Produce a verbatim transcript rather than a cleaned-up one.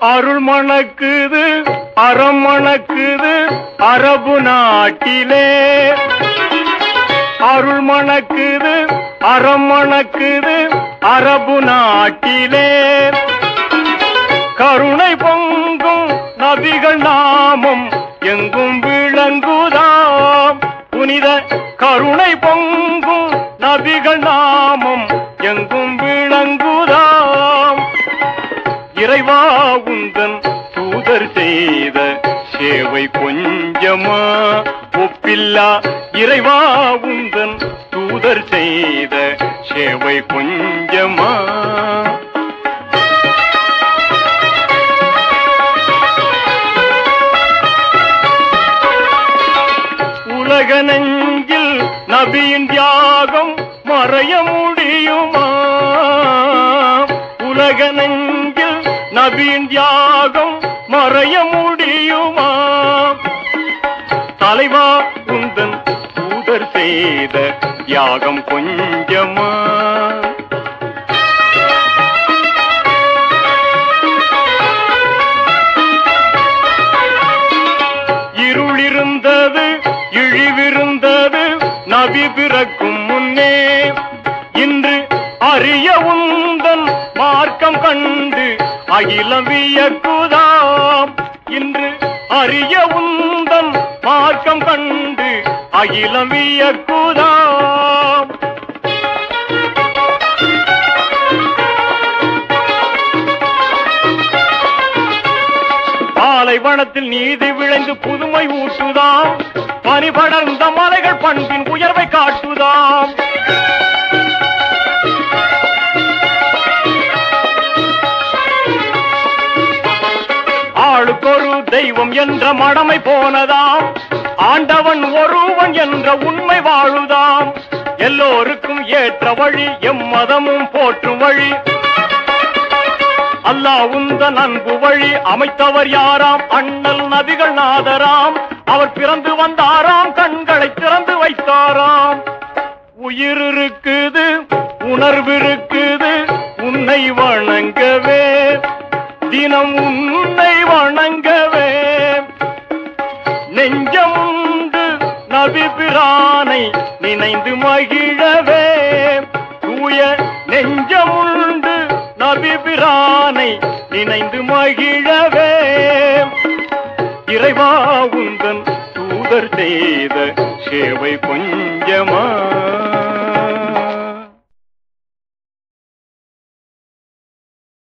அருள் மணக்குது அறம் மணக்குது அரபு நாட்டிலே. அருள் மணக்குது அறம் மணக்குது அரபு நாட்டிலே. கருணை பொங்கும் நபிகள் நாமம் எங்கும் விளங்குதாம். புனித கருணை பொங்கும் நபிகள் நாமம் எங்கும் விளங்குதாம். இறைவா உந்தன் தூதர் செய்த சேவை கொஞ்சமா ஒப்பில்லா. இறைவா உந்தன் தூதர் செய்த சேவை கொஞ்சமா. உலக நெஞ்சில் நபியின் தியாகம் மறைய முடியுமா? உலக நெஞ்சில் நபியின் தியாகம் மறைய முடியுமா? தலைவா உந்தன் தூதர் செய்த தியாகம் கொஞ்சமா? இருளிருந்தது இழிவிருந்தது நபி பிறக்கும் முன்னே. இன்று அறிய உந்தன் மார்க்கம் கண்டு அகிலம் வியக்குதாம். இன்று அறிய உந்தன் மார்க்கம் கண்டு அகிலம் வியக்குதாம். பாலைவனத்தில் நீதி விளைந்து புதுமை ஊட்டுதாம். பனி படர்ந்த மலைகள் பண்பின் உயர்வை காட்டுதாம். ஆளுக்கொரு தெய்வம் என்ற மடமை போனதாம். ஆண்டவன் ஒருவன் என்ற உண்மை வாழுதாம். எல்லோருக்கும் ஏற்ற வழி எம்மதமும் போற்றும் வழி. அல்லாஹ் உந்தன் அன்பு வழி அமைத்தவர் யாராம்? அண்ணல் நபிகள் நாதராம். அவர் பிறந்து வந்தாராம், கண்களை திறந்து வைத்தாராம். உயிர் இருக்குது உணர்வு இருக்குது உன்னை வணங்கவே, தினம் உன்னை வணங்கவே. நெஞ்சமுண்டு நபி பிரானை நினைந்து மகிழவே. தூய நெஞ்சமுண்டு நபி பிரானை நினைந்து மகிழவே. இறைவா உந்தன் தூதர் செய்த சேவை கொஞ்சமா?